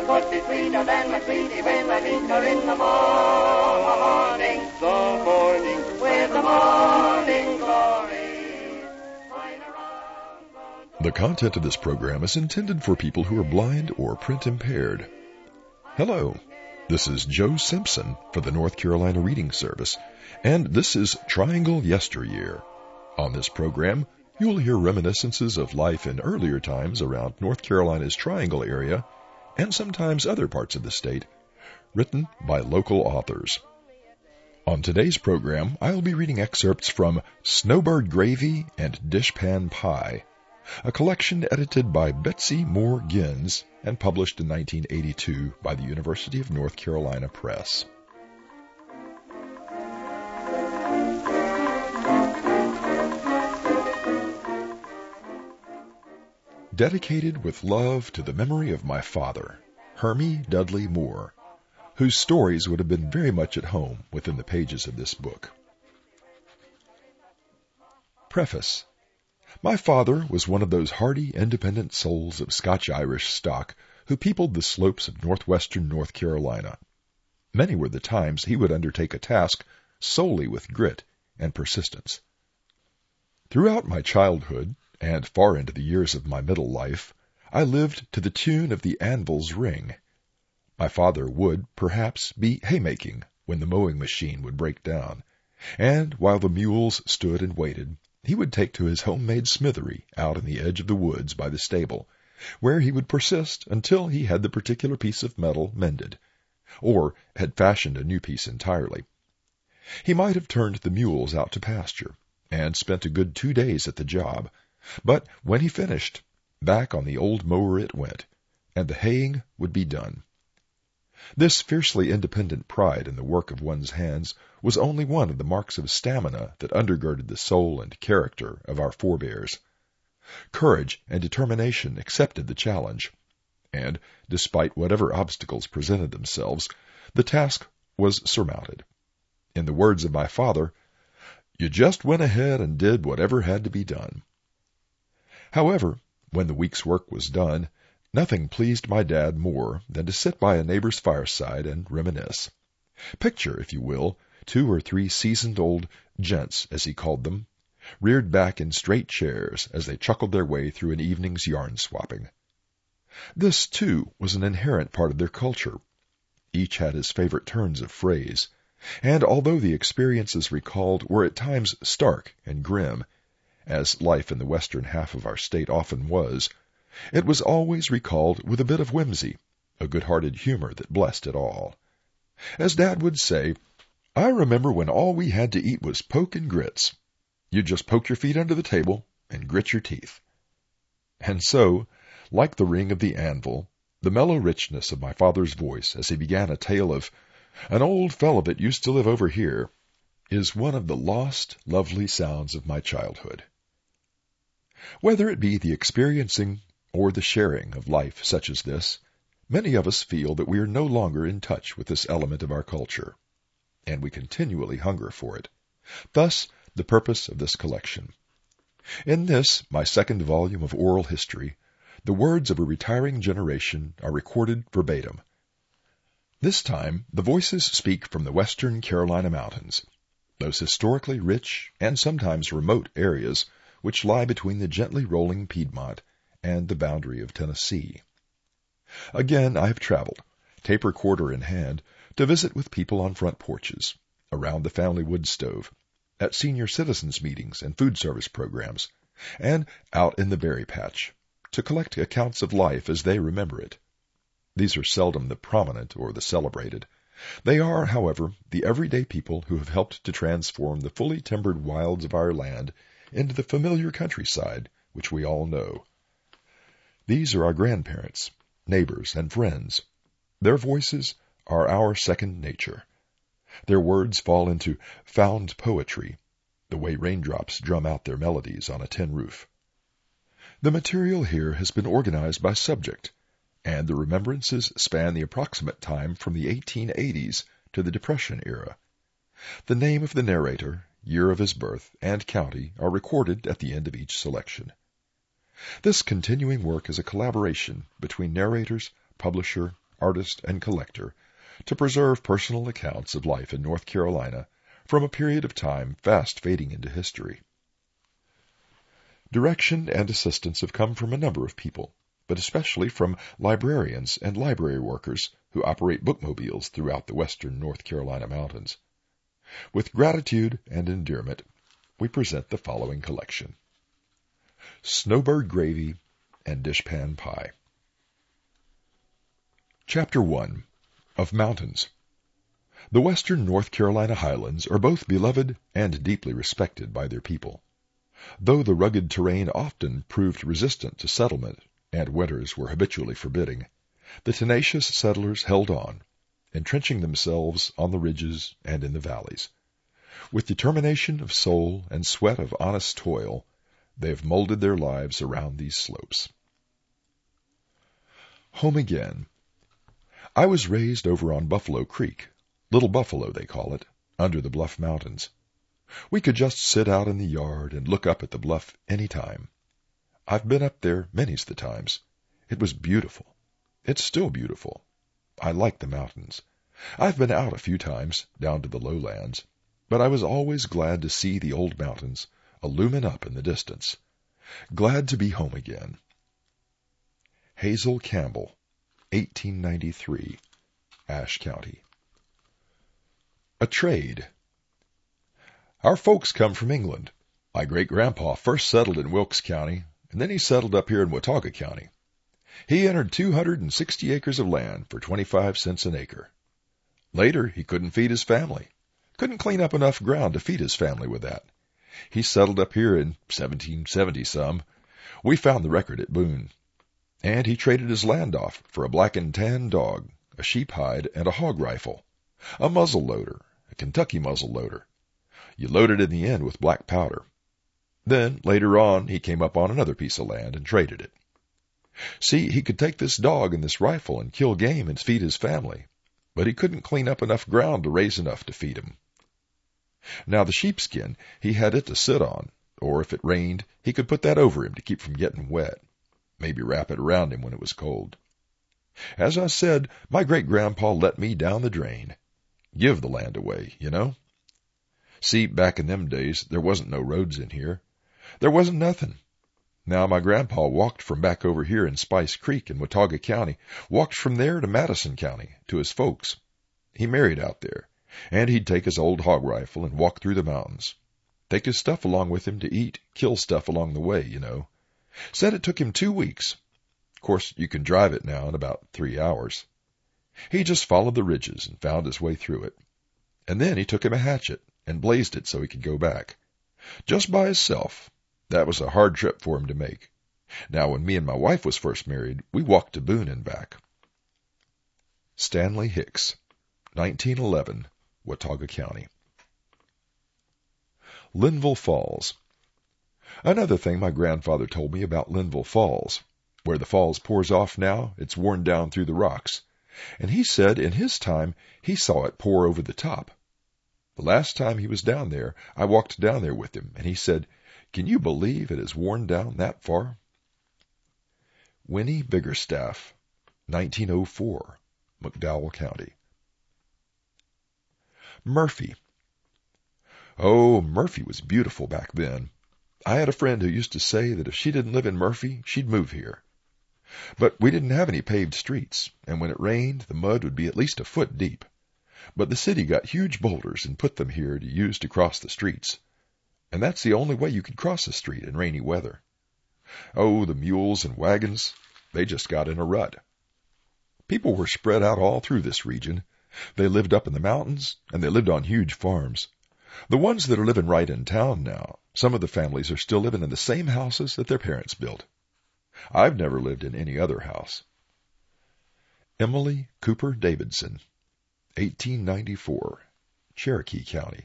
could be sweeter than my sweetie when I meet her in the morning. The morning, with the morning glory. The content of this program is intended for people who are blind or print impaired. Hello, this is Joe Simpson for the North Carolina Reading Service, and this is Triangle Yesteryear. On this program, you'll hear reminiscences of life in earlier times around North Carolina's Triangle area, and sometimes other parts of the state, written by local authors. On today's program, I'll be reading excerpts from Snowbird Gravy and Dishpan Pie, a collection edited by Betsy Moore Gins and published in 1982 by the University of North Carolina Press. Dedicated with love to the memory of my father, Hermie Dudley Moore, whose stories would have been very much at home within the pages of this book. Preface. My father was one of those hardy, independent souls of Scotch-Irish stock who peopled the slopes of northwestern North Carolina. Many were the times he would undertake a task solely with grit and persistence. Throughout my childhood, and far into the years of my middle life, I lived to the tune of the anvil's ring. My father would, perhaps, be haymaking when the mowing machine would break down, and while the mules stood and waited, he would take to his homemade smithery out in the edge of the woods by the stable, where he would persist until he had the particular piece of metal mended, or had fashioned a new piece entirely. He might have turned the mules out to pasture, and spent a good 2 days at the job, but when he finished, back on the old mower it went, and the haying would be done. This fiercely independent pride in the work of one's hands was only one of the marks of stamina that undergirded the soul and character of our forebears. Courage and determination accepted the challenge, and, despite whatever obstacles presented themselves, the task was surmounted. In the words of my father, "You just went ahead and did whatever had to be done." However, when the week's work was done, nothing pleased my dad more than to sit by a neighbor's fireside and reminisce. Picture, if you will, 2 or 3 seasoned old gents, as he called them, reared back in straight chairs as they chuckled their way through an evening's yarn swapping. This, too, was an inherent part of their culture. Each had his favorite turns of phrase, and although the experiences recalled were at times stark and grim, as life in the western half of our state often was, it was always recalled with a bit of whimsy, a good-hearted humor that blessed it all. As Dad would say, "I remember when all we had to eat was poke and grits. You'd just poke your feet under the table and grit your teeth." And so, like the ring of the anvil, the mellow richness of my father's voice as he began a tale of "an old fellow that used to live over here" is one of the lost, lovely sounds of my childhood. Whether it be the experiencing or the sharing of life such as this, many of us feel that we are no longer in touch with this element of our culture, and we continually hunger for it. Thus, the purpose of this collection. In this, my second volume of oral history, the words of a retiring generation are recorded verbatim. This time, the voices speak from the western Carolina mountains, those historically rich and sometimes remote areas which lie between the gently rolling Piedmont and the boundary of Tennessee. Again I have traveled, tape recorder in hand, to visit with people on front porches, around the family wood stove, at senior citizens meetings and food service programs, and out in the berry patch, to collect accounts of life as they remember it. These are seldom the prominent or the celebrated. They are, however, the everyday people who have helped to transform the fully timbered wilds of our land into the familiar countryside which we all know. These are our grandparents, neighbors, and friends. Their voices are our second nature. Their words fall into found poetry, the way raindrops drum out their melodies on a tin roof. The material here has been organized by subject, and the remembrances span the approximate time from the 1880s to the Depression era. The name of the narrator, year of his birth, and county are recorded at the end of each selection. This continuing work is a collaboration between narrators, publisher, artist, and collector to preserve personal accounts of life in North Carolina from a period of time fast fading into history. Direction and assistance have come from a number of people, but especially from librarians and library workers who operate bookmobiles throughout the western North Carolina mountains. With gratitude and endearment, we present the following collection: Snowbird Gravy and Dishpan Pie. Chapter 1. Of Mountains. The western North Carolina highlands are both beloved and deeply respected by their people. Though the rugged terrain often proved resistant to settlement and winters were habitually forbidding, the tenacious settlers held on, entrenching themselves on the ridges and in the valleys. With determination of soul and sweat of honest toil, they have molded their lives around these slopes. Home again. I was raised over on Buffalo Creek, Little Buffalo they call it, under the Bluff Mountains. We could just sit out in the yard and look up at the bluff any time. I've been up there many's the times. It was beautiful. It's still beautiful. I like the mountains. I've been out a few times, down to the lowlands, but I was always glad to see the old mountains illumine up in the distance. Glad to be home again. Hazel Campbell, 1893, Ashe County. A trade. Our folks come from England. My great-grandpa first settled in Wilkes County, and then he settled up here in Watauga County. He entered 260 acres of land for 25 cents an acre. Later, he couldn't feed his family. Couldn't clean up enough ground to feed his family with that. He settled up here in 1770-some. We found the record at Boone. And he traded his land off for a black and tan dog, a sheep hide, and a hog rifle, a muzzle loader, a Kentucky muzzle loader. You loaded in the end with black powder. Then, later on, he came up on another piece of land and traded it. See, he could take this dog and this rifle and kill game and feed his family, but he couldn't clean up enough ground to raise enough to feed him. Now the sheepskin, he had it to sit on, or if it rained, he could put that over him to keep from getting wet, maybe wrap it around him when it was cold. As I said, my great-grandpa let me down the drain. Give the land away, you know. See, back in them days, there wasn't no roads in here. There wasn't nothing. Now, my grandpa walked from back over here in Spice Creek in Watauga County, walked from there to Madison County, to his folks. He married out there, and he'd take his old hog rifle and walk through the mountains. Take his stuff along with him to eat, kill stuff along the way, you know. Said it took him 2 weeks. Of course, you can drive it now in about 3 hours. He just followed the ridges and found his way through it. And then he took him a hatchet and blazed it so he could go back. Just by himself. That was a hard trip for him to make. Now, when me and my wife was first married, we walked to Boone and back. Stanley Hicks, 1911, Watauga County. Linville Falls. Another thing my grandfather told me about Linville Falls. Where the falls pours off now, it's worn down through the rocks. And he said in his time he saw it pour over the top. The last time he was down there, I walked down there with him, and he said, "Can you believe it has worn down that far?" Winnie Biggerstaff, 1904, McDowell County. Murphy. Oh, Murphy was beautiful back then. I had a friend who used to say that if she didn't live in Murphy, she'd move here. But we didn't have any paved streets, and when it rained, the mud would be at least a foot deep. But the city got huge boulders and put them here to use to cross the streets. And that's the only way you could cross a street in rainy weather. Oh, the mules and wagons, they just got in a rut. People were spread out all through this region. They lived up in the mountains, and they lived on huge farms. The ones that are living right in town now, some of the families are still living in the same houses that their parents built. I've never lived in any other house. Emily Cooper Davidson, 1894, Cherokee County.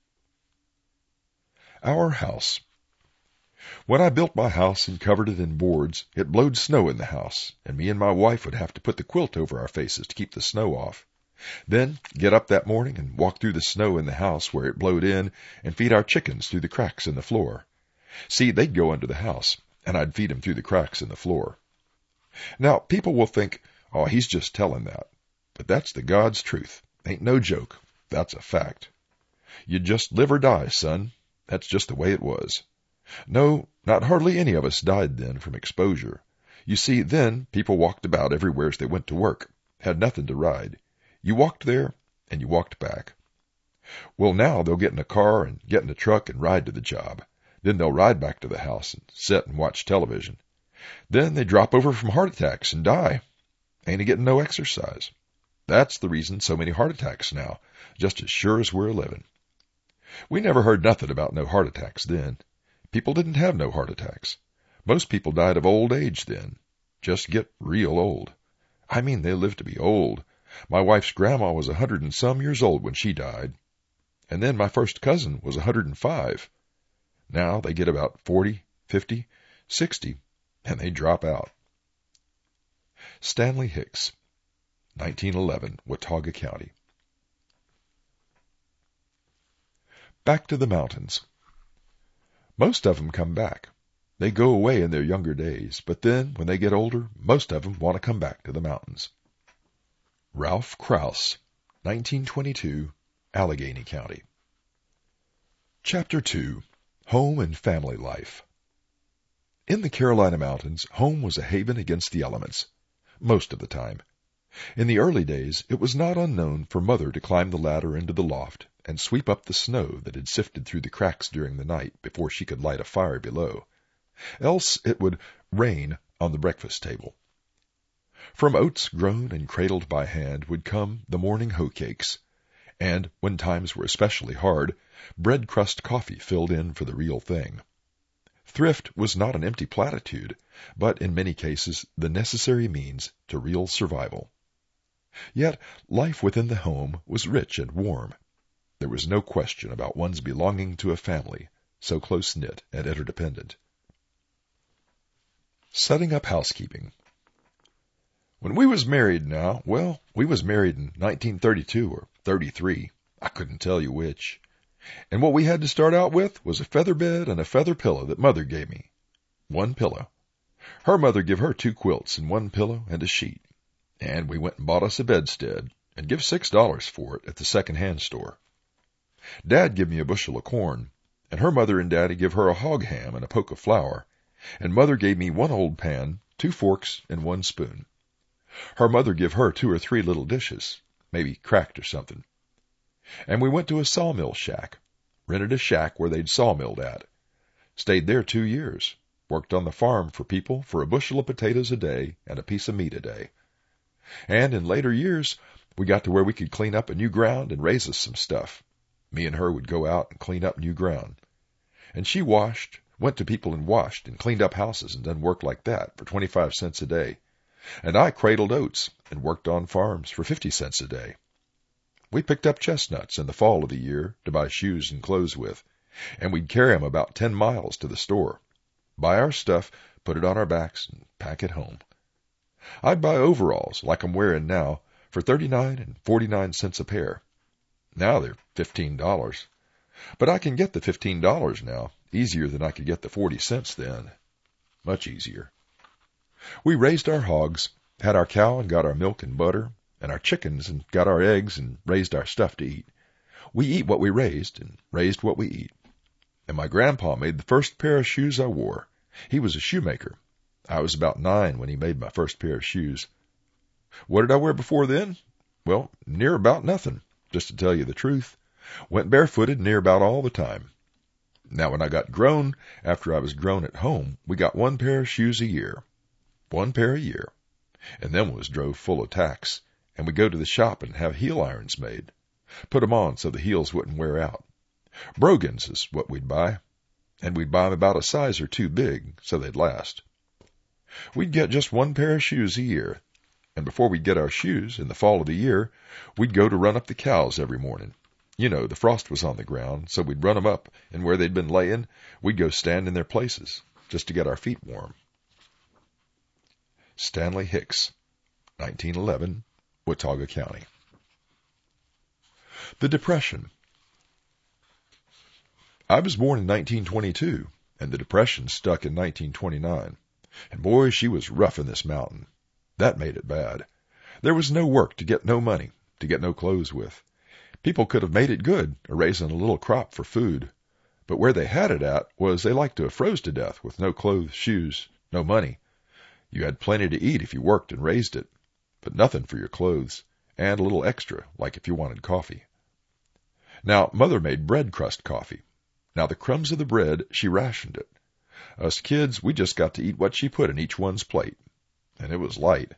Our house. When I built my house and covered it in boards, it blowed snow in the house, and me and my wife would have to put the quilt over our faces to keep the snow off. Then get up that morning and walk through the snow in the house where it blowed in and feed our chickens through the cracks in the floor. See, they'd go into the house, and I'd feed them through the cracks in the floor. Now, people will think, Oh, he's just telling that. But that's the God's truth. Ain't no joke. That's a fact. You'd just live or die, son. That's just the way it was. No, not hardly any of us died then from exposure. You see, then people walked about everywhere as they went to work, had nothing to ride. You walked there, and you walked back. Well, now they'll get in a car and get in a truck and ride to the job. Then they'll ride back to the house and sit and watch television. Then they drop over from heart attacks and die. Ain't getting no exercise. That's the reason so many heart attacks now, just as sure as we're living. We never heard nothing about no heart attacks then. People didn't have no heart attacks. Most people died of old age then. Just get real old. I mean, they lived to be old. My wife's grandma was 100 and some years old when she died. And then my first cousin was 105. Now they get about 40, 50, 60, and they drop out. Stanley Hicks, 1911, Watauga County. Back to the mountains. Most of them come back. They go away in their younger days, but then, when they get older, most of them want to come back to the mountains. Ralph Krauss, 1922, Allegheny County. Chapter 2. Home and Family Life. In the Carolina mountains, home was a haven against the elements, most of the time. In the early days, it was not unknown for Mother to climb the ladder into the loft and sweep up the snow that had sifted through the cracks during the night before she could light a fire below. Else it would rain on the breakfast table. From oats grown and cradled by hand would come the morning hoe cakes, and, when times were especially hard, bread crust coffee filled in for the real thing. Thrift was not an empty platitude, but in many cases the necessary means to real survival. Yet life within the home was rich and warm. There was no question about one's belonging to a family so close-knit and interdependent. Setting up housekeeping. When we was married now, well, we was married in 1932 or 33. I couldn't tell you which. And what we had to start out with was a feather bed and a feather pillow that Mother gave me. One pillow. Her mother give her 2 quilts and 1 pillow and a sheet. And we went and bought us a bedstead and give $6 for it at the second-hand store. Dad give me a bushel of corn, and her mother and Daddy give her a hog ham and a poke of flour, and Mother gave me 1 old pan, 2 forks, and 1 spoon. Her mother give her 2 or 3 little dishes, maybe cracked or something. And we went to a sawmill shack, rented a shack where they'd sawmilled at. Stayed there 2 years, worked on the farm for people for a bushel of potatoes a day and a piece of meat a day. And in later years, we got to where we could clean up a new ground and raise us some stuff. Me and her would go out and clean up new ground. And she went to people and washed and cleaned up houses and done work like that for 25 cents a day. And I cradled oats and worked on farms for 50 cents a day. We picked up chestnuts in the fall of the year to buy shoes and clothes with, and we'd carry 'em about 10 miles to the store, buy our stuff, put it on our backs, and pack it home. I'd buy overalls like I'm wearing now for 39 and 49 cents a pair. Now they're $15. But I can get the $15 now easier than I could get the 40 cents then. Much easier. We raised our hogs, had our cow and got our milk and butter, and our chickens and got our eggs and raised our stuff to eat. We eat what we raised and raised what we eat. And my grandpa made the first pair of shoes I wore. He was a shoemaker. I was about 9 when he made my first pair of shoes. What did I wear before then? Well, near about nothing, just to tell you the truth. Went barefooted near about all the time. Now when I got grown, after I was grown at home, we got 1 pair of shoes a year. 1 pair a year. And them was drove full of tacks, and we'd go to the shop and have heel irons made. Put 'em on so the heels wouldn't wear out. Brogans is what we'd buy, and we'd buy 'em about a size or 2 big so they'd last. We'd get just 1 pair of shoes a year, and before we'd get our shoes, in the fall of the year, we'd go to run up the cows every morning. You know, the frost was on the ground, so we'd run 'em up, and where they'd been laying, we'd go stand in their places, just to get our feet warm. Stanley Hicks, 1911, Watauga County. The Depression. I was born in 1922, and the Depression stuck in 1929. And boy, she was rough in this mountain. That made it bad. There was no work to get no money, to get no clothes with. People could have made it good, a-raising a little crop for food. But where they had it at was they like to have froze to death with no clothes, shoes, no money. You had plenty to eat if you worked and raised it, but nothing for your clothes, and a little extra, like if you wanted coffee. Now, Mother made bread crust coffee. Now, the crumbs of the bread, she rationed it. Us kids, we just got to eat what she put in each one's plate, and it was light.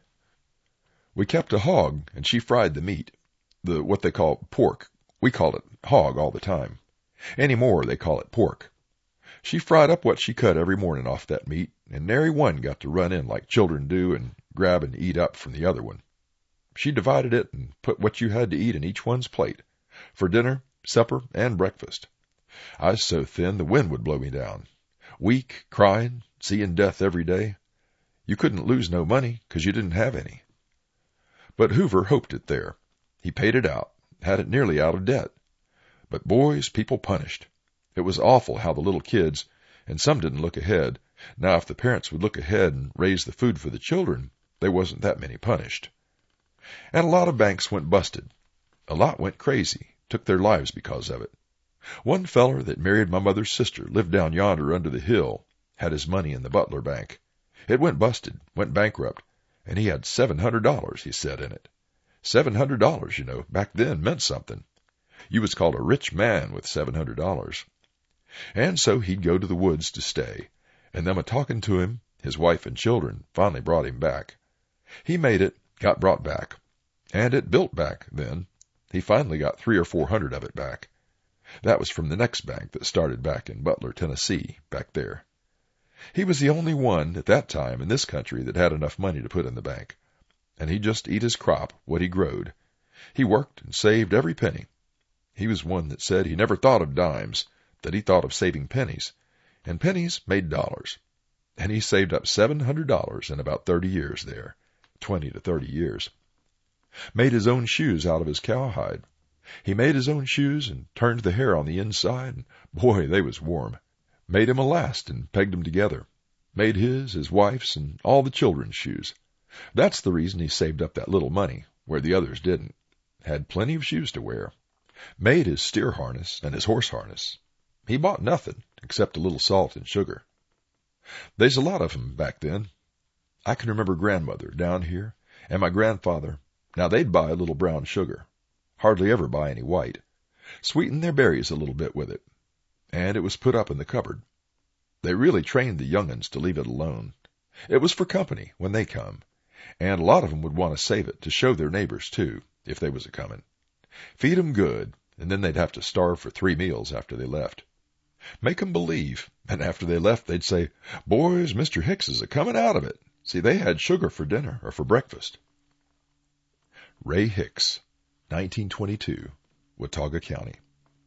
We kept a hog, and she fried the meat, what they call pork. We called it hog all the time. Any more, they call it pork. She fried up what she cut every morning off that meat, and nary one got to run in like children do and grab and eat up from the other one. She divided it and put what you had to eat in each one's plate, for dinner, supper, and breakfast. I was so thin the wind would blow me down. Weak, crying, seeing death every day. You couldn't lose no money, 'cause you didn't have any. But Hoover hoped it there. He paid it out, had it nearly out of debt. But boys, people punished. It was awful how the little kids, and some didn't look ahead. Now, if the parents would look ahead and raise the food for the children, there wasn't that many punished. And a lot of banks went busted. A lot went crazy, took their lives because of it. One feller that married my mother's sister lived down yonder under the hill, had his money in the Butler Bank. It went busted, went bankrupt, and he had $700, he said, in it. $700, you know, back then meant something. You was called a rich man with $700. And so he'd go to the woods to stay, and them a-talking to him, his wife and children, finally brought him back. He made it, got brought back, and it built back then. He finally got 300 or 400 of it back. That was from the next bank that started back in Butler, Tennessee, back there. He was the only one at that time in this country that had enough money to put in the bank, and he just eat his crop, what he growed. He worked and saved every penny. He was one that said he never thought of dimes, that he thought of saving pennies, and pennies made dollars. And he saved up $700 in about 30 years there, 20 to 30 years. Made his own shoes out of his cowhide. He made his own shoes and turned the hair on the inside, and boy, they was warm. Made 'em a last and pegged 'em together. Made his wife's, and all the children's shoes. That's the reason he saved up that little money, where the others didn't. Had plenty of shoes to wear. Made his steer harness and his horse harness. He bought nothing except a little salt and sugar. There's a lot of 'em back then. I can remember grandmother down here, and my grandfather. Now they'd buy a little brown sugar. Hardly ever buy any white. Sweeten their berries a little bit with it. And it was put up in the cupboard. They really trained the young'uns to leave it alone. It was for company when they come. And a lot of 'em would want to save it to show their neighbors, too, if they was a-comin'. Feed 'em good, and then they'd have to starve for 3 meals after they left. Make 'em believe, and after they left they'd say, "Boys, Mr. Hicks is a-comin' out of it." See, they had sugar for dinner or for breakfast. Ray Hicks, 1922, Watauga County.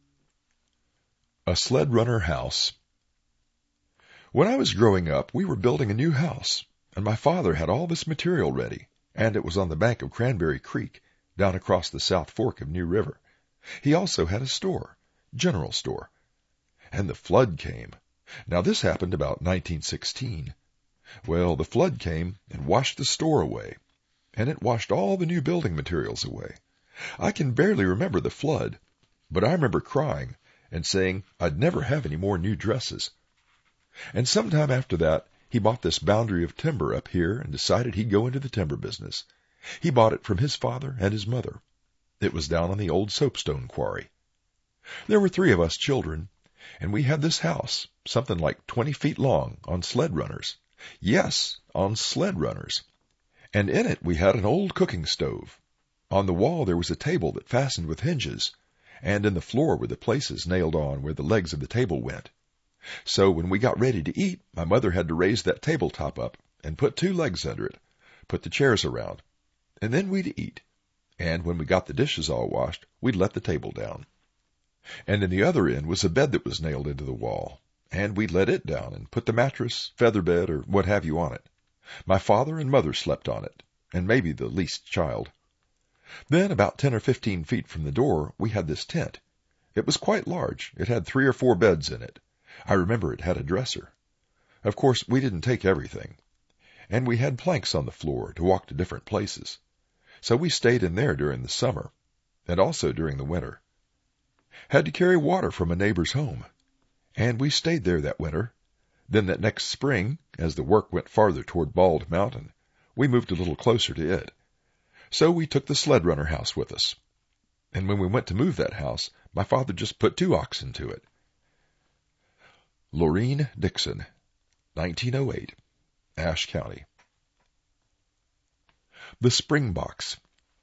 A Sled Runner House. When I was growing up, we were building a new house, and my father had all this material ready, and it was on the bank of Cranberry Creek, down across the South Fork of New River. He also had a store, general store. And the flood came. Now this happened about 1916. Well, the flood came and washed the store away, and it washed all the new building materials away. I can barely remember the flood, but I remember crying and saying I'd never have any more new dresses. And sometime after that, he bought this boundary of timber up here and decided he'd go into the timber business. He bought it from his father and his mother. It was down on the old soapstone quarry. There were 3 of us children, and we had this house, something like 20 feet long, on sled runners. Yes, on sled runners. And in it we had an old cooking stove. On the wall there was a table that fastened with hinges, and in the floor were the places nailed on where the legs of the table went. So when we got ready to eat, my mother had to raise that tabletop up and put 2 legs under it, put the chairs around, and then we'd eat. And when we got the dishes all washed, we'd let the table down. And in the other end was a bed that was nailed into the wall, and we'd let it down and put the mattress, feather bed, or what have you on it. My father and mother slept on it, and maybe the least child. Then about 10 or 15 feet from the door, we had this tent. It was quite large. It had 3 or 4 beds in it. I remember it had a dresser. Of course, we didn't take everything. And we had planks on the floor to walk to different places. so we stayed in there during the summer, and also during the winter. Had to carry water from a neighbor's home, and we stayed there that winter. Then that next spring, as the work went farther toward Bald Mountain, we moved a little closer to it. So we took the sled runner house with us. And when we went to move that house, my father just put 2 oxen to it. Lorene Dixon, 1908, Ashe County. The Spring Box.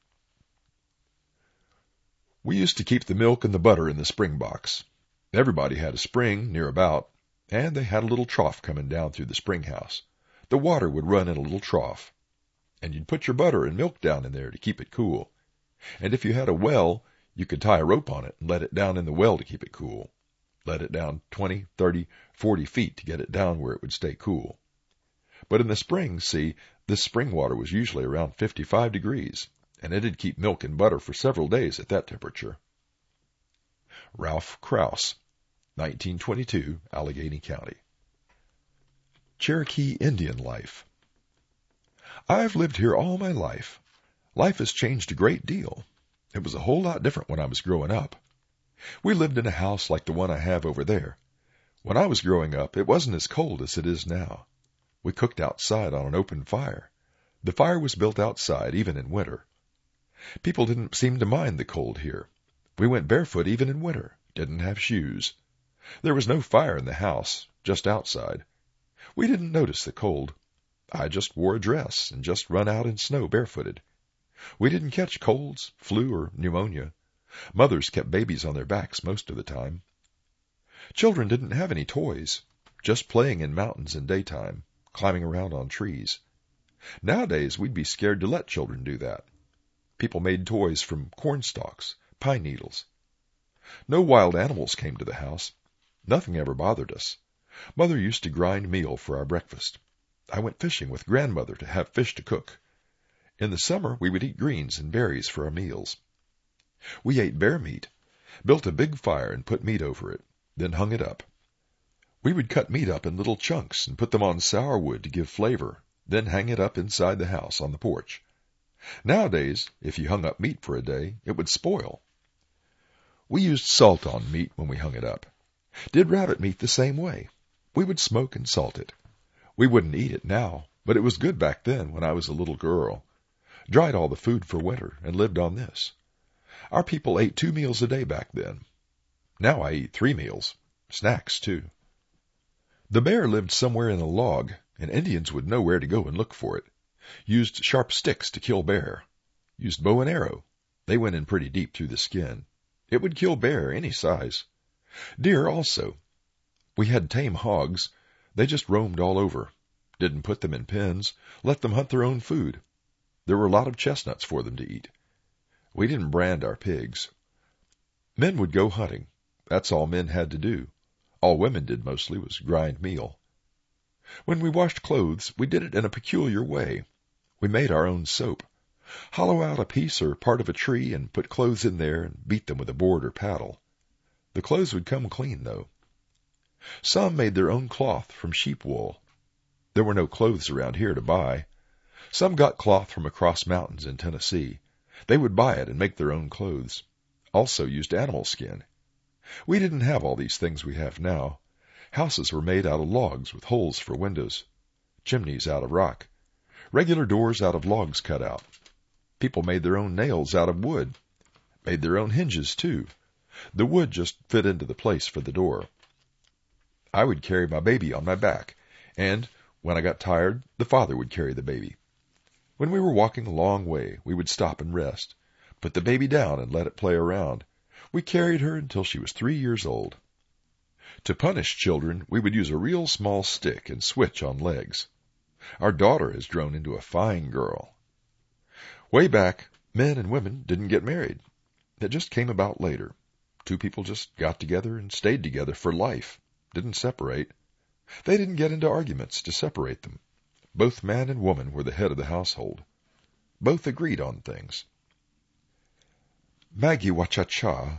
We used to keep the milk and the butter in the spring box. Everybody had a spring near about, and they had a little trough coming down through the spring house. The water would run in a little trough, and you'd put your butter and milk down in there to keep it cool. And if you had a well, you could tie a rope on it and let it down in the well to keep it cool. Let it down 20, 30, 40 feet to get it down where it would stay cool. But in the spring, see, this spring water was usually around 55 degrees, and it'd keep milk and butter for several days at that temperature. Ralph Krauss, 1922, Allegheny County. Cherokee Indian life. I've lived here all my life. Life has changed a great deal. It was a whole lot different when I was growing up. We lived in a house like the one I have over there. When I was growing up, it wasn't as cold as it is now. We cooked outside on an open fire. The fire was built outside, even in winter. People didn't seem to mind the cold here. We went barefoot even in winter, didn't have shoes. There was no fire in the house, just outside. We didn't notice the cold. I just wore a dress and just run out in snow barefooted. We didn't catch colds, flu, or pneumonia. Mothers kept babies on their backs most of the time. Children didn't have any toys, just playing in mountains in daytime, climbing around on trees. Nowadays, we'd be scared to let children do that. People made toys from corn stalks, pine needles. No wild animals came to the house. Nothing ever bothered us. Mother used to grind meal for our breakfast. I went fishing with grandmother to have fish to cook. In the summer, we would eat greens and berries for our meals. We ate bear meat, built a big fire and put meat over it, then hung it up. We would cut meat up in little chunks and put them on sour wood to give flavor, then hang it up inside the house on the porch. Nowadays, if you hung up meat for a day, it would spoil. We used salt on meat when we hung it up. Did rabbit meat the same way. We would smoke and salt it. We wouldn't eat it now, but it was good back then when I was a little girl. Dried all the food for winter and lived on this. Our people ate 2 meals a day back then. Now I eat 3 meals. Snacks, too. The bear lived somewhere in a log, and Indians would know where to go and look for it. Used sharp sticks to kill bear. Used bow and arrow. They went in pretty deep through the skin. It would kill bear any size. Deer also. We had tame hogs. They just roamed all over. Didn't put them in pens. Let them hunt their own food. There were a lot of chestnuts for them to eat. We didn't brand our pigs. Men would go hunting. That's all men had to do. All women did mostly was grind meal. When we washed clothes, we did it in a peculiar way. We made our own soap. Hollow out a piece or part of a tree and put clothes in there and beat them with a board or paddle. The clothes would come clean, though. Some made their own cloth from sheep wool. There were no clothes around here to buy. Some got cloth from across mountains in Tennessee. They would buy it and make their own clothes. Also used animal skin. We didn't have all these things we have now. Houses were made out of logs with holes for windows. Chimneys out of rock. Regular doors out of logs cut out. People made their own nails out of wood. Made their own hinges, too. The wood just fit into the place for the door. I would carry my baby on my back, and when I got tired, the father would carry the baby. When we were walking a long way, we would stop and rest, put the baby down and let it play around. We carried her until she was 3 years old. To punish children, we would use a real small stick and switch on legs. Our daughter has grown into a fine girl. Way back, men and women didn't get married. It just came about later. 2 people just got together and stayed together for life. Didn't separate. They didn't get into arguments to separate them. Both man and woman were the head of the household. Both agreed on things. Maggie Wacha-Cha,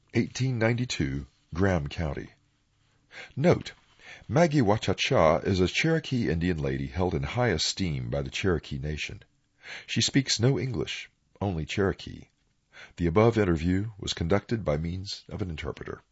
1892, Graham County. Note, Maggie Wacha-Cha is a Cherokee Indian lady held in high esteem by the Cherokee Nation. She speaks no English, only Cherokee. The above interview was conducted by means of an interpreter.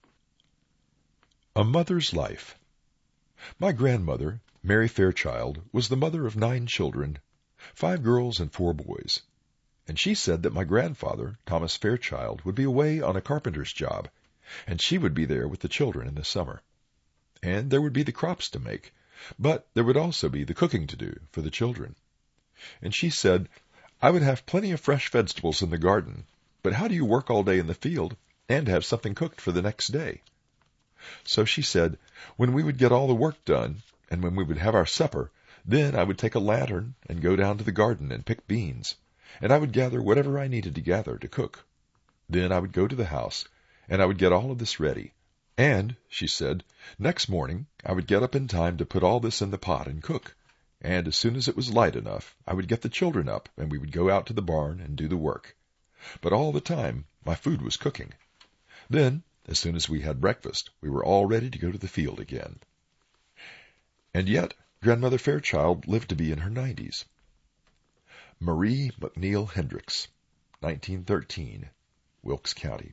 A Mother's Life. My grandmother, Mary Fairchild, was the mother of 9 children, 5 girls and 4 boys. And she said that my grandfather, Thomas Fairchild, would be away on a carpenter's job, and she would be there with the children in the summer. And there would be the crops to make, but there would also be the cooking to do for the children. And she said, I would have plenty of fresh vegetables in the garden, but how do you work all day in the field and have something cooked for the next day? So she said, when we would get all the work done, and when we would have our supper, then I would take a lantern and go down to the garden and pick beans, and I would gather whatever I needed to gather to cook. Then I would go to the house, and I would get all of this ready. And, she said, next morning I would get up in time to put all this in the pot and cook. And as soon as it was light enough, I would get the children up, and we would go out to the barn and do the work. But all the time, my food was cooking. Then, as soon as we had breakfast, we were all ready to go to the field again. And yet, Grandmother Fairchild lived to be in her 90s. Marie McNeil Hendricks, 1913, Wilkes County.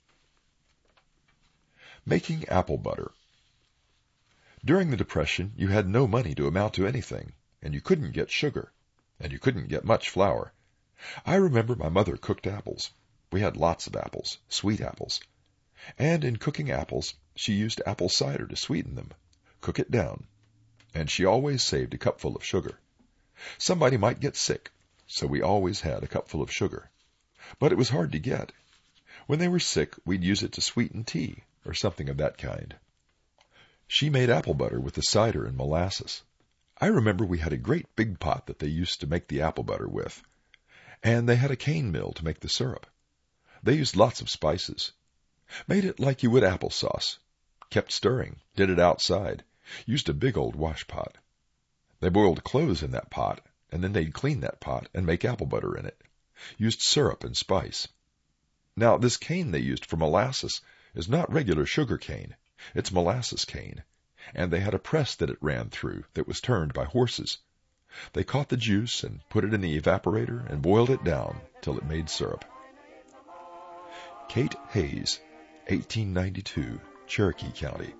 Making apple butter. During the Depression, you had no money to amount to anything, and you couldn't get sugar, and you couldn't get much flour. I remember my mother cooked apples. We had lots of apples, sweet apples. And in cooking apples, she used apple cider to sweeten them, cook it down, and she always saved a cupful of sugar. Somebody might get sick, so we always had a cupful of sugar. But it was hard to get. When they were sick, we'd use it to sweeten tea, or something of that kind. She made apple butter with the cider and molasses. I remember we had a great big pot that they used to make the apple butter with, and they had a cane mill to make the syrup. They used lots of spices. Made it like you would applesauce. Kept stirring. Did it outside. Used a big old wash pot. They boiled clothes in that pot, and then they'd clean that pot and make apple butter in it. Used syrup and spice. Now, this cane they used for molasses is not regular sugar cane. It's molasses cane. And they had a press that it ran through that was turned by horses. They caught the juice and put it in the evaporator and boiled it down till it made syrup. Kate Hayes, 1892, Cherokee County.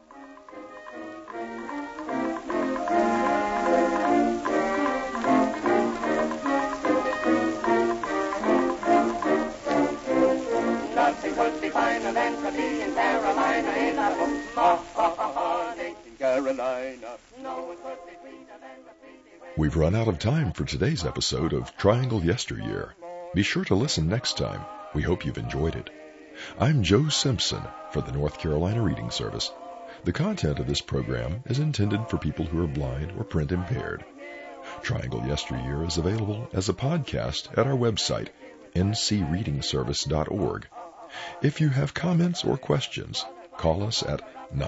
Nothing could be finer than to be in Carolina in a morning. In Carolina, no one could be sweeter than the sweetie. We've run out of time for today's episode of Triangle Yesteryear. Be sure to listen next time. We hope you've enjoyed it. I'm Joe Simpson for the North Carolina Reading Service. The content of this program is intended for people who are blind or print impaired. Triangle Yesteryear is available as a podcast at our website, ncreadingservice.org. If you have comments or questions, call us at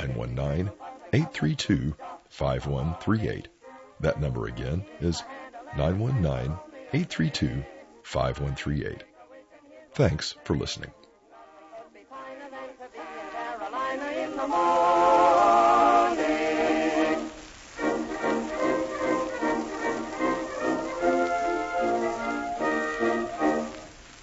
919-832-5138. That number again is 919-832-5138. Thanks for listening. Finer than to be in Carolina in the morning.